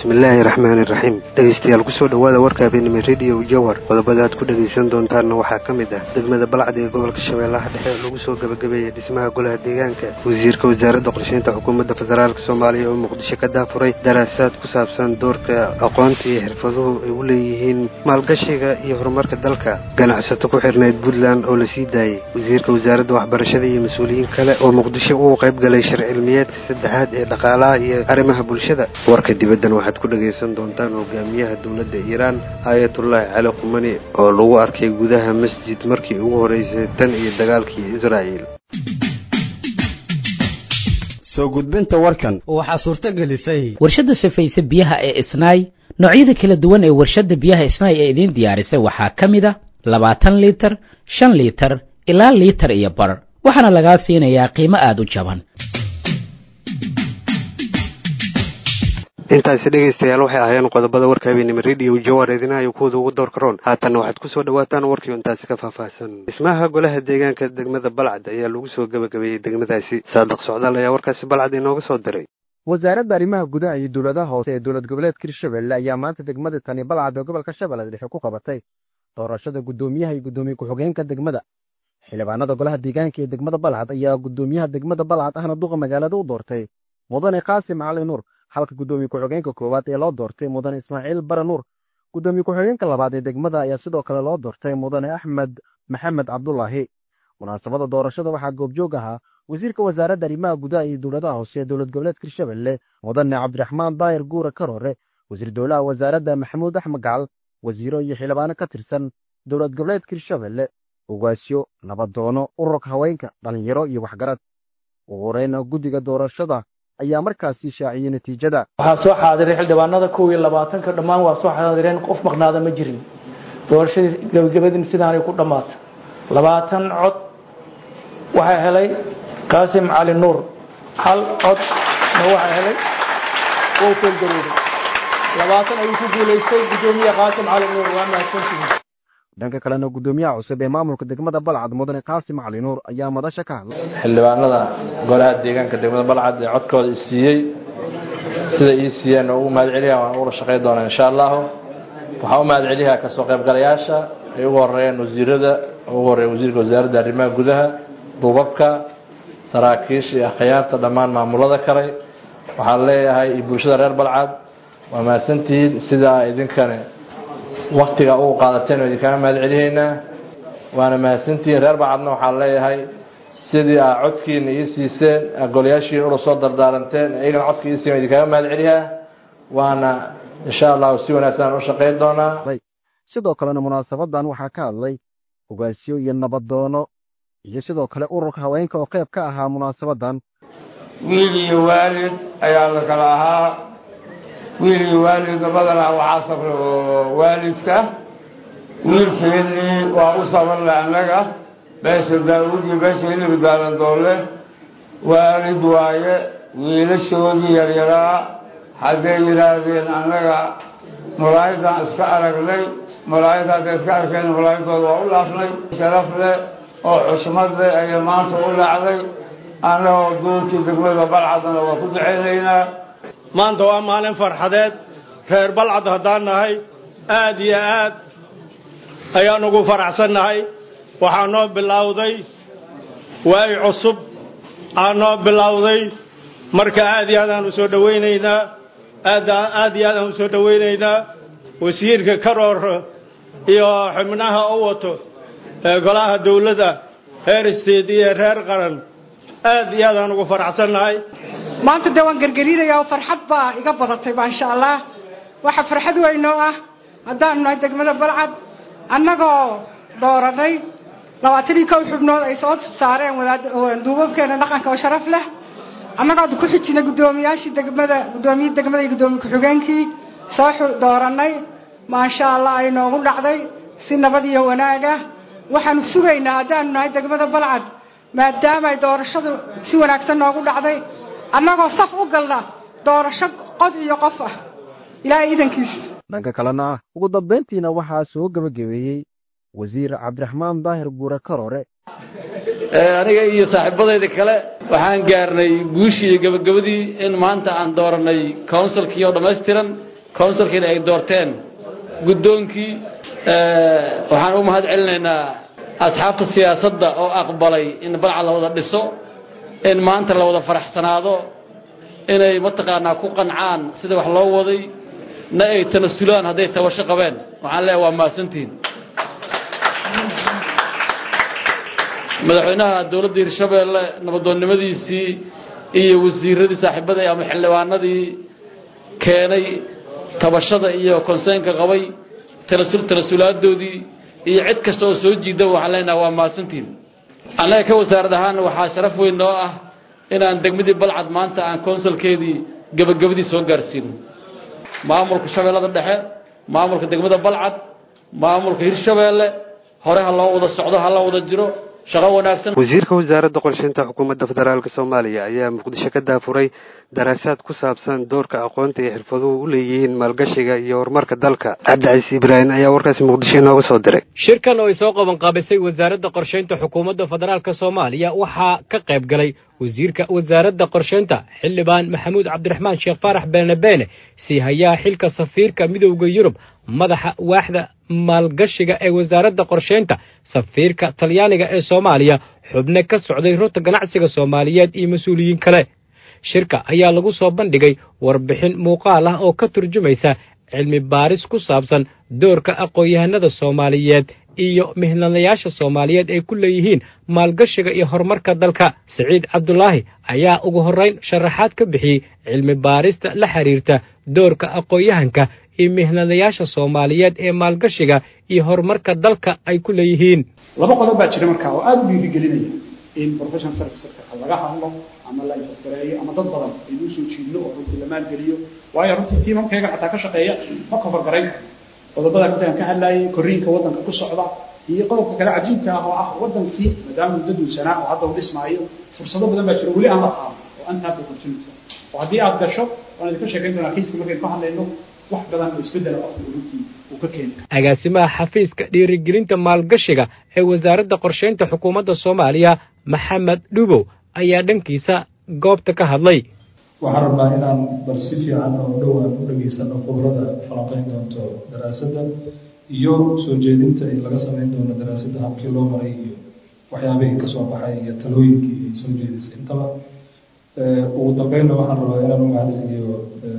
bismillaahi raxmaani raxiim dhegeystayaal kusoo dhawaada warka habeenimo radio jawhar qodobada aad ku dhegeysan doontaanna waxaa ka mid ah degmada balcad ee gobolka shabeellaha dhexe lagu soo gabagabeeyey dhismaha golaha deegaanka wasiirka wasaaradda qorsheynta xukuumadda federaalka soomaaliya oo muqdisho ka daafuray daraasaad ku saabsan doorka aqoonta iyo xirfaduhu ay u leeyihiin maalgashiga iyo horumarka dalka ganacsato ku xirnayd puntland oo la sii daayey wasiirka wasaaradda waxbarashada iyo mas-uuliyiin kale oo muqdisho uu qayb galay shir cilmiyeedka saddexaad ee dhaqaalaha iyo arrimaha bulshada warka dibaddan waxaad ku dhagaysan doontaan hogaamiyaha dowladda Iiraan Ayatollah Ali Khamenei oo lagu arkay gudaha masjid markii ugu horeysay tan iyo dagaalkii Israa'iil soo gudbinta warkan waxa suurta gelisay warshada safaysa biyaha ee Isnaay noocyada kala duwan ee warshada biyaha Isnaay ee idin diyaarisay waxaa kamid ah 20 litir 5 litir ilaa litir iyo bar waxaana laga siinayaa qiimo aad u jaban intaasi dhegeystayaal waxay ahaayeen qodobada warka habeenimo radio jawhar idinayo kuwada ugu door karoon haatan waxaad kusoo dhawaataan warkii intaasi ka faahfaahsan dhismaha golaha deegaanka degmada balcad ayaa lagu soo gabagabeeyey degmadaasi saadaq socdaal ayaa warkaasi balcad inooga soo diray wasaaradda arrimaha gudaha iyo dowladaha hoose ee dowlad goboleedka Hirshabelle ayaa maanta degmada tani balcad ee gobolka Shabeellaha Dhexe ku qabatay doorashada gudoomiyaha iyo gudoomiye ku-xigeenka degmada xildhibaanada golaha deegaanka ee degmada balcad ayaa gudoomiyaha degmada balcad ahna duqa magaalada u doortay mudane Qaasim Cali Nuur halka gudoomiye ku-xigeenka koowaad ee loo doortay mudane Ismaaciil Baranuur gudoomiye ku-xigeenka labaad ee degmada ayaa sidoo kale loo doortay mudane Axmed Maxamed Cabdullaahi munaasabada doorashada waxaa goobjoog ahaa wasiirka wasaaradda arrimaha gudaha iyo dowladaha hoose ee dowlad goboleedka Hirshabelle mudane Cabdiraxmaan Daayir Guura Karoore wasiir dowlaha wasaaradda Maxamuud Axmed Gacal wasiiro iyo xildhibaano ka tirsan dowlad goboleedka Hirshabelle ugaasyo nabadoono ururka haweenka dhalinyaro iyo waxgarad ugu horeyn guddiga doorashada ayaa markaasi shaaciyay natiijada waxa soo xaadiray xildhibaanada 22 ka dhamaan waa soo xaadireen qof maqnaada ma jirin doorashadii gabagabadii sidaanay ku dhamaatay 20 cod waxa helay Qaasim Cali Nuur hal cod waxa helay oo kale garoobay 20 ay ku guuleystay gudoomiyaha Qaasim Cali Nuur waa mahadsantihiin dhanka kalena gudoomiyaha cusub ee maamulka degmada balcad mudane Qaasim Cali Nuur ayaa madasha ka hadlay xildhibaanada golaha deegaanka degmada balcad ee codkooda siiyay sida ay siiyeen oo u mahad celiyaan waan uga shaqeyn doonaa insha Allah waxa u mahad celiyaa ka soo qayb galayaasha ay ugu horeeyeen wasiirada ugu horeeyay wasiirka wasaaradda arrimaha gudaha duubabka saraakiisha iyo khiyaarta dhamaan maamulada kale waxa leeyahay bulshada reer balcad waa mahadsantihiin sida idinkana waqtiga uu qaadateen oo idinka mahad celiyayna waana mahadsantihiin reer bacadna waxa leeyahay sidii aad codkiina ii siiseen golayaashii u soo dardaaranteen ayagana codkii ii siiyay idinka mahad celiyaa waana insha Allah si wanaagsan u shaqeyn doonaa sidoo kale munaasabadan waxa ka hadlay ugaasyo iyo nabadoono iyo sidoo kale ururka haweenka oo qayb ka ahaa munaasabadan wiil iyo waalid ayaa la kala ahaa wiil iyo waalid badana waxa sabro waalidka wiilkeeni waa u sabarla anaga beesha Daawud iyo beesha Ilmi Daalan doole waalid waaye wiilashoodii yaryara haday yiraahdeen anaga muraayada iska aragnay muraayada iska arkeen muraayadooda waa u laafnay sharaf leh oo xushmad leh ay maanta u laacday anoo doorkii degmada balcadna waa ku duceynaynaa maanta waa maalin farxadeed reer balcad hadaan nahay aad iyo aad ayaan ugu faraxsanahay waxaa noo bilowday waay cusub aanoo bilowday marka aad iyo aad aan u soo dhaweynaynaa aad iyo aad aan u soo dhaweynaynaa wasiirka Karoor iyo xubnaha u wato golaha dawladda heer state iyo reer qaran aad iyo aad aan ugu faraxsanahay maanta dawaan gargariiraya farxad baa iga badatay ma sha Allah waxa farxad weyn oo ah hadaan nahay degmada balcad annagoo dooranay 22 xubnood ay soo saareen duubabkeena dhaqanka oo sharaf leh annagoo ku xijinay gudoomiyaashii degmada gudoomiye degmada iyo gudoomiye ku-xigeenkii soo dooranay ma sha Allah ay noogu dhacday si nabad iyo wanaag ah waxaan sugaynaa hadaan nahay degmada balcad maadaama ay doorashadu si wanaagsan noogu dhacday annagoo saf u galna doorasho qod iyo qof ah ilaahay idankiis dhanka kalena ugu dambeyntiina waxaa soo gabagabeeyay wasiir Cabdiraxmaan Daahir Guura Karoore aniga iyo saaxiibadayda kale waxaan gaarnay guushii gabagabadii in maanta aan dooranay councilkii oo dhameystiran councilkiina ay doorteen guddoonkii waxaan u mahad celinaynaa asxaabta siyaasadda oo aqbalay in balcad la wada dhiso in maanta la wada faraxsanaado inay mataqaanaa ku qancaan sida wax loo waday na ay tanasulaan hadday tabasho qabeen waxaan leeyahay waa mahadsantihiin madaxweynaha dowladda Hirshabeelle nabadoonnimadiisii iyo wasiiradii saaxiibada ama xildhibaanadii keenay tabashada iyo konseynka qabay tanasulaaddoodii iyo cid kasta oo soo jiida waxaan leenahay waa mahadsantihiin annaga ka wasaarad ahaan waxaa sharaf weyn noo ah inaan degmadii balcad maanta aan konsulkeedii gabagabadii soo gaarsiino maamulka shabeellada dhexe maamulka degmada balcad maamulka Hirshabeelle hore ha loo wada socdo ha la wada jiro shaqo wanaagsan wasiirka wasaaradda qorsheynta xukuumadda federaalka Soomaaliya ayaa Muqdisho ka daafuray daraasaad ku saabsan doorka aqoonta iyo xirfaduhu u leeyihiin maalgashiga iyo horumarka dalka Cabdi Ibrahim ayaa warkaas Muqdisho inooga soo diray shirkan oo ay soo qaban qaabisay wasaaradda qorsheynta xukuumadda federaalka Soomaaliya waxaa ka qayb galay wasiirka wasaaradda qorsheynta xildhibaan Maxamuud Cabdiraxmaan Sheekh Faarax Beene si hayaa xilka safiirka midowga Yurub madaxa waaxda maalgashiga ee wasaaradda qorsheynta safiirka Talyaaniga ee Soomaaliya xubne ka socday rota ganacsiga Soomaaliyeed iyo mas'uuliyiin kale shirka ayaa lagu soo bandhigay warbixin muuqaal ah oo ka turjumaysa cilmi baaris ku saabsan doorka aqoon-yahanada Soomaaliyeed iyo mihnadayaasha Soomaaliyeed ay ku leeyihiin maalgashiga iyo horumarka dalka Saciid Cabdullaahi ayaa ugu horeyn sharaxaad ka bixiyay cilmi baarista la xiriirta doorka aqoon-yahanka iyo mihnadayaasha Soomaaliyeed ee maalgashiga iyo horumarka dalka ay ku leeyihiin laba qodob baa jira markaa oo aad u dhiirigelinaya in professional service sector laga hadlo ama la infastireeyo ama dad badan ay u soo jiidno oo runtii la maalgeliyo waayo runtii tiimamkayga xataa ka shaqeeya ma kafar garayn qodobada intaan ka hadlayay koriinka wadanka ku socda iyo qodobka kale cajiibka ah oo ah wadankii maadaama muddo sana oo hadda uu dhismaayo fursado badan baa jira weli aan la qaadan oo anta ku opportunity oo haddii aad gasho waan idin ka sheekayn doonaa kiiska markaan ka hadlayno wax badan oo isbedel ah oo ka keenay agaasimaha xafiiska dhiirigelinta maalgashiga ee wasaaradda qorsheynta xukuumadda Soomaaliya Maxamed Dhubow ayaa dhankiisa goobta ka hadlay waxaan rabnaa inaan bal si fiican oo dhowaan u dhageysano khibrada falanqayn doonto daraasadda iyo soo jeedinta in laga samayn doono daraasadda habkii loo maray iyo waxyaabihii ka soo baxay iyo talooyinkii ay soo jeedisay intaba ugu dambeynna waxaan rabaa inaan u mahadceliyo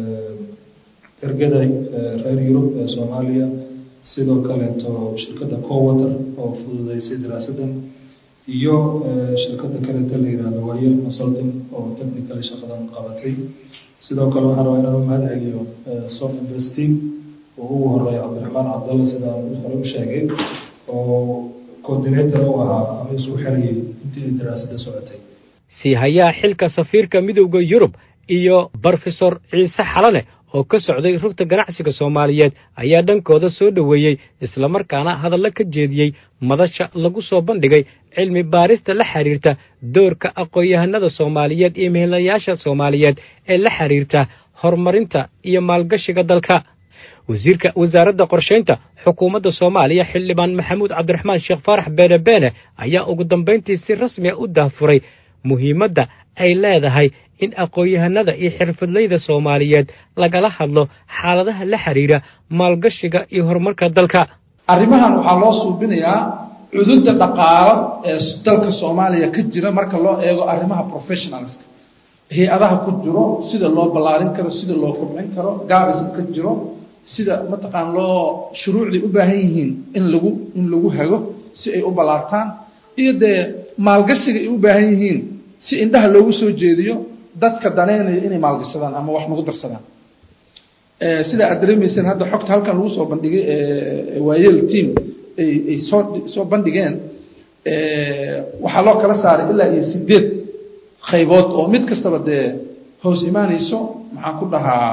ergada reer Yurub ee Soomaaliya sidoo kaleeto shirkadda Cowater oo fududeysay daraasaddan iyo shirkadda kale la yiraahdo Wayel Consulting oo technical shaqadan qabatay sidoo kale waxaan rabaa inaan u mahadceliyo Soft Investing oo ugu horeeya Cabdiraxmaan Cabdalle sida uu hore u sheegay oo coordinator u ahaa ama isku xiriyay intii daraasadda socotay si hayaa xilka safiirka midowga Yurub iyo Professor Ciise Xalane oo ka socday rugta ganacsiga Soomaaliyeed ayaa dhankooda soo dhaweeyay isla markaana hadallo ka jeediyay madasha lagu soo bandhigay cilmi baarista la xiriirta doorka aqoon-yahanada Soomaaliyeed iyo mihnadayaasha Soomaaliyeed ee la xiriirta horumarinta iyo maalgashiga dalka wasiirka wasaaradda qorsheynta xukuumadda Soomaaliya xildhibaan Maxamuud Cabdiraxmaan Sheekh Faarax Beene ayaa ugu dambeyntii si rasmi ah u daafuray muhiimadda ay leedahay in aqoon-yahanada iyo xirfadleyda Soomaaliyeed lagala hadlo xaaladaha la xiriira maalgashiga iyo horumarka dalka arrimahan waxaa loo suubinayaa cudurda dhaqaale ee dalka Soomaaliya ka jira marka loo eego arrimaha professionals hay'adaha ku jiro sida loo ballaarin karo sida loo kobcin karo gaabis ka jiro sida mataqaan loo shuruucdi u baahan yihiin in lagu hago si ay u ballaartaan iyo maalgashiga ay u baahan yihiin si indhaha loogu soo jeediyo dadka daneynaya inay maalgashadaan ama wax nagu darsadaan sida aad dareemaysan hadda xogta halkan lagu soo bandhigay Wayel team ay soo bandhigeen waxaa loo kala saaray ilaa iyo 8 qaybood oo mid kastaba hoos imaanayso maxaan ku dhahaa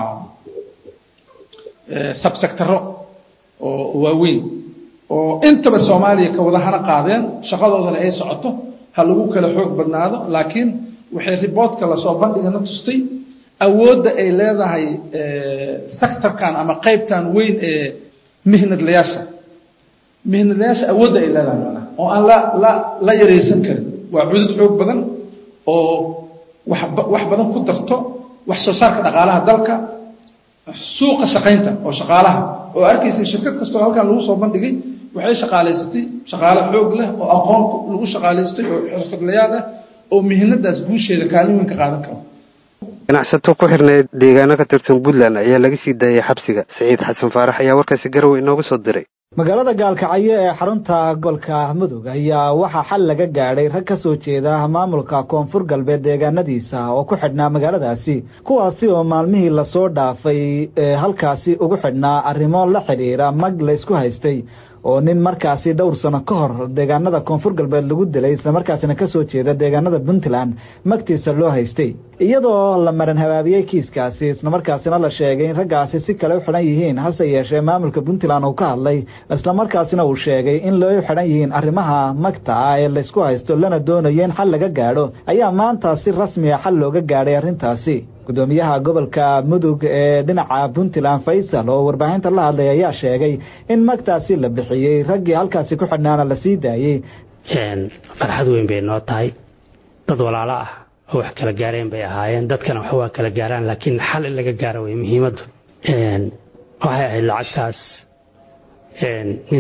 subsectoro oo waaweyn oo intaba Soomaaliya ka wada hana qaadeen shaqadoodana ay socoto ha lagu kala xoog badnaado laakiin waxay reportka la soo bandhigana tustay awoodda ay leedahay sectorkan ama qaybtan weyn ee mihnadlayaasha awoodda ay leedahay oo aan la yareysan karin waa cudud xoog badan oo wax badan ku darto wax soo saarka dhaqaalaha dalka suuqa shaqaynta oo shaqaalaha oo arkaysa shirkad kastoo halkan lagu soo bandhigay waxay shaqaalaysatay shaqaale xoog leh oo aqoon lagu shaqaalaystay oo xirfadlayaal ah oo mihnadaas guusheeda kaalin weyn ka qaadan karo. ganacsato ku xirneed deegaano ka tirsan Puntland ayaa laga sii daayay xabsiga. Saciid Xasan Faarax ayaa warkaasi Garowe inooga soo diray. magaalada gaalkacyo ee xarunta gobolka Mudug ayaa waxaa xal laga gaadhay rag ka soo jeeda maamulka koonfur galbeed deegaanadiisa oo ku xidhnaa magaaladaasi kuwaasi oo maalmihii la soo dhaafay halkaasi ugu xidhnaa arrimo la xiriira mag la isku haystay oo nin markaasi dhowr sano ka hor deegaanada koonfur galbeed lagu dilay isla markaasina ka soo jeeda deegaanada Puntland magtiisa loo haystay iyadoo la maran habaabiyay kiiskaasi isla markaasina la sheegay in raggaasi si kale u xidhan yihiin hase yeeshee maamulka Puntland uu ka hadlay isla markaasina uu sheegay in loo xidhan yihiin arrimaha magta ee la isku haysto lana doonayo in xal laga gaadho ayaa maanta si rasmi ah xal looga gaadhay arrintaasi. gudoomiyaha gobolka Mudug ee dhinaca Puntland Faysal oo warbaahinta la hadlay ayaa sheegay in magtaasi la bixiyay raggii halkaasi ku xidhnaana la sii daayay. farxad weyn bay noo tahay dad walaalo ah oo wax kala gaareen bay ahaayeen dadkana wax waa kala gaaraan laakiin xal in laga gaaro way muhiimadu. waxay ahayd lacagtaas nin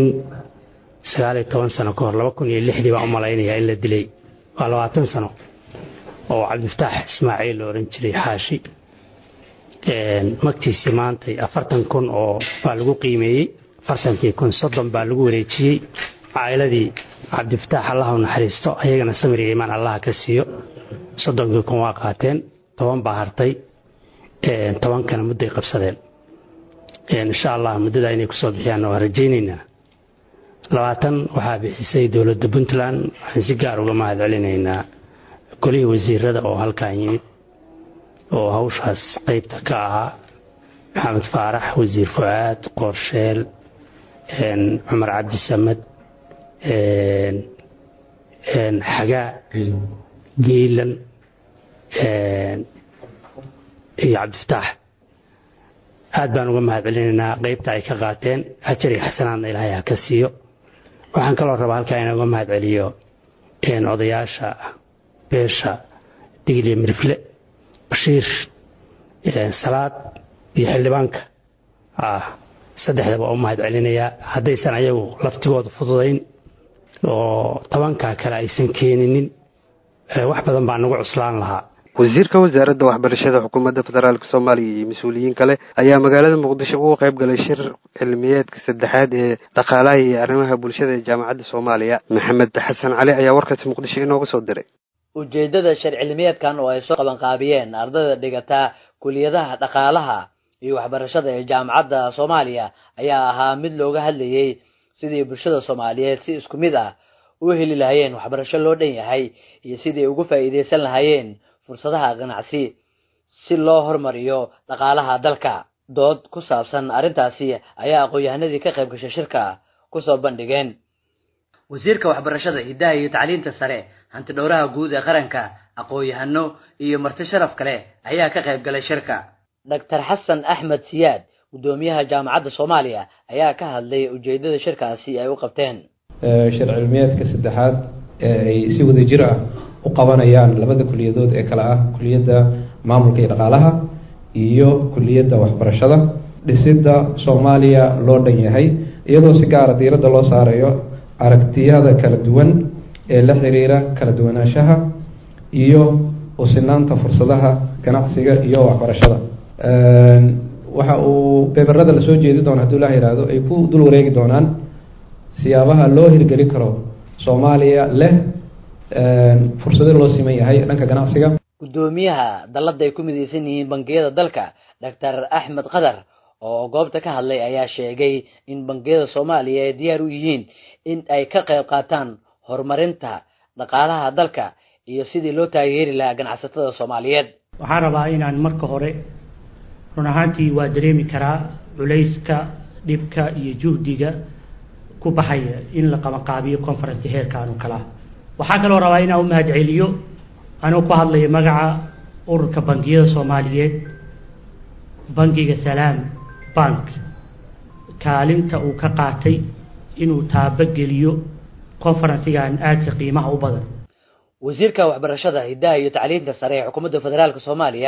19 sano ka hor 2006 baan u malaynayaa in la dilay waa 20 sano oo Cabdifataax Ismaaciil oo oran jiray xaashi magtiisi maantay 40,000 oo baa lagu qiimeeyay 40,000 30 baa lagu wareejiyay caa'iladii Cabdifataax Allah u naxariisto ayagana samir iyo iimaan Allah ka siiyo 30,000 waa qaateen 10 baa hartay 10 kana mudday qabsadeen insha Allah muddada inay ku soo bixiyaan oo rajaynaynaa 20 waxaa bixisay dawladda Puntland waxaan si gaar uga mahadcelinaynaa kulii wasiirada oo halkaan yimid oo hawshaas qaybta ka ahaa Maxamed Faarax wasiir Fuaad Qorsheel Umar Cabdi Samad xagaa Geelan iyo Cabdifataax aad baan uga mahadcelinaynaa qaybta ay ka qaateen ajar iyo xasanaadna Ilaahay ha ka siiyo. waxaan kaloo rabaa halkaan inaan uga mahadceliyo odayaasha beesha Digli Mirfle Bashiir Salaad iyo xildhibaanka saddexdaba u mahadcelinayaa haddaysan ayagu laftigooda fududayn oo 10 kale aysan keeninin wax badan baa nagu cuslaan lahaa. wasiirka wasaaradda waxbarashada xukuumadda federaalka Soomaaliya iyo mas'uuliyiin kale ayaa magaalada Muqdisho uga qayb galay shir cilmiyeedka saddexaad ee dhaqaalaha iyo arrimaha bulshada ee jaamacadda Soomaaliya. Maxamed Xasan Cali ayaa warkaasi Muqdisho inooga soo diray. ujeedada shir cilmiyeedkan oo ay soo qaban qaabiyeen ardayda dhigata kuliyadaha dhaqaalaha iyo waxbarashada ee jaamacadda Soomaaliya ayaa ahaa mid looga hadlayay sidii bulshada Soomaaliyeed si isku mid ah u heli lahaayeen waxbarasho loo dhan yahay iyo sidii ugu faa'iideysan lahaayeen fursadaha ganacsi si loo horumariyo dhaqaalaha dalka. dood ku saabsan arrintaasi ayaa aqoonyahanadii ka qayb gashay shirka ku soo bandhigeen. wasiirka waxbarashada hidaha iyo tacliinta sare hanti dhowraha guud ee qaranka aqoonyahano iyo marti sharaf kale ayaa ka qayb galay shirka. Dr. Xasan Axmed Siyaad gudoomiyaha jaamacadda Soomaaliya ayaa ka hadlay ujeedada shirkaasi ay u qabteen. shir cilmiyeedka saddexaad ay si wadajir ah u qabanayaan labada kuliyadood ee kala ah kuliyadda maamulka iyo dhaqaalaha iyo kuliyadda waxbarashada dhisidda Soomaaliya loo dhan yahay iyadoo si gaar ah diiradda loo saarayo aragtiyada kala duwan ee la xiriira kala duwanaanshaha iyo u sinaanta fursadaha ganacsiga iyo waxbarashada. waxa uu beberada la soo jeedi doona haddii la yiraahdo ay ku dul wareegi doonaan siyaabaha loo hirgeli karo Soomaaliya leh fursado loo siman yahay dhanka ganacsiga. gudoomiyaha dalladda ay ku midaysan yihiin bangiyada dalka Dr. Axmed Qadar oo goobta ka hadlay ayaa sheegay in bangiyada Soomaaliya ay diyaar u yihiin in ay ka qayb qaataan horumarinta dhaqaalaha dalka iyo sidii loo taageeri lahaa ganacsatada Soomaaliyeed. waxaan rabaa inaan marka hore run ahaantii waa dareemi karaa culayska dhibka iyo juhdiga ku baxaya in la qabanqaabiyo conference heerkan oo kala. waxaan kaloo rabaa inaan u mahadceliyo anoo ku hadlayo magaca ururka bangiyada Soomaaliyeed bangiga Salaam Bank kaalinta uu ka qaatay inuu taabageliyo conference-gan aadka qiimaha u badan. wasiirka waxbarashada hidaha iyo tacliinta sare ee xukuumadda federaalka Soomaaliya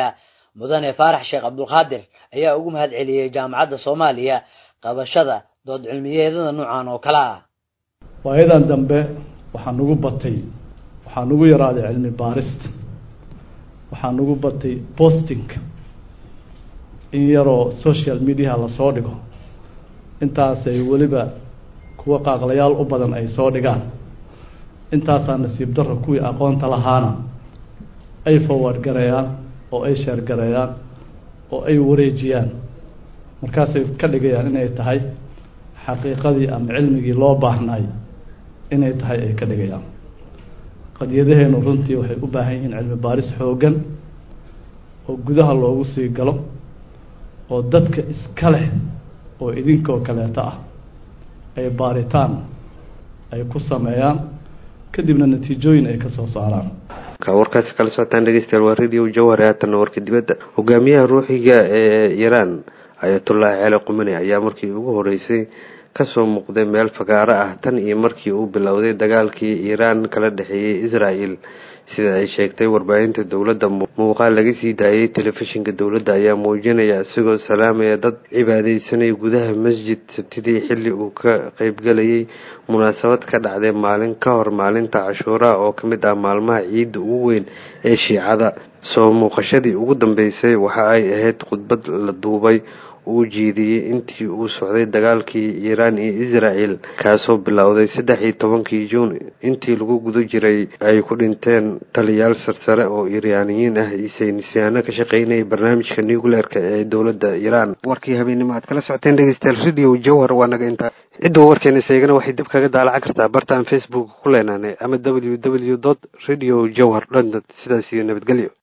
mudane faarax sheekh cabdulqaadir ayaa ugu mahad celiyey jaamacadda soomaaliya qabashada dood cilmiyeedada noocan oo kale ah. waayadan dambe waxaa nagu batay waxaa nagu yaraaday cilmi baarista waxaa nagu batay posting in yaroo social media lasoo dhigo intaasay weliba kuwa qaaqlayaal u badan ay soo dhigaan intaasaa nasiib darro kuwii aqoonta lahaana ay forward gareeyaan oo ay share gareeyaan oo ay wareejiyaan markaasay ka dhigayaan inay tahay xaqiiqadii ama cilmigii loo baahnay inay tahay ay ka dhigayaan. qadiyadaheenu runtii waxay u baahan yihiin cilmi baaris xoogan oo gudaha loogu sii galo oo dadka iska leh oo idinkoo kaleeto ah ay baaritaan ay ku sameeyaan kadibna natiijooyin ay ka soo saaraan. warkaasi kala socotaan dhegeystayaal waa radio Jawhar haatan warka dibadda. hogaamiyaha ruuxiga ee Iran Ayatollah Ali Khamenei ayaa markii ugu horeysay kasoo muuqday meel fagaaro ah tan iyo markii uu bilowday dagaalkii Iran kala dhaxeeyay Israel sida ay sheegtay warbaahinta dawladda. muuqaal laga sii daayay telefishinka dawladda ayaa muujinaya isagoo salaamaya dad cibaadeysanay gudaha masjid sabtidii xilli uu ka qayb galayay munaasabad ka dhacday maalin ka hor maalinta Cashuura oo kamid ah maalmaha ciidda ugu weyn ee Shiicada. soo muuqashadii ugu dambeysay waxa ay ahayd khudbad la duubay uu jeediyay intii uu socday dagaalkii Iran iyo Israel kaasoo bilowday 13 Juun intii lagu gudo jiray ay ku dhinteen taliyaal sarsare oo Iiraaniyiin ah iyo saynisyahano ka shaqeynaya barnaamijka nuclear-ka ee dawladda Iran. warkii habeenimo aad kala socoteen dhegeystayaal radio Jawhar waa naga inta cidda warkeena sheegana waxay dib kaga daalacan kartaa bartaan Facebook ku leenaanay ama www.radiojawhar.net. sidaas iyo nabadgelyo.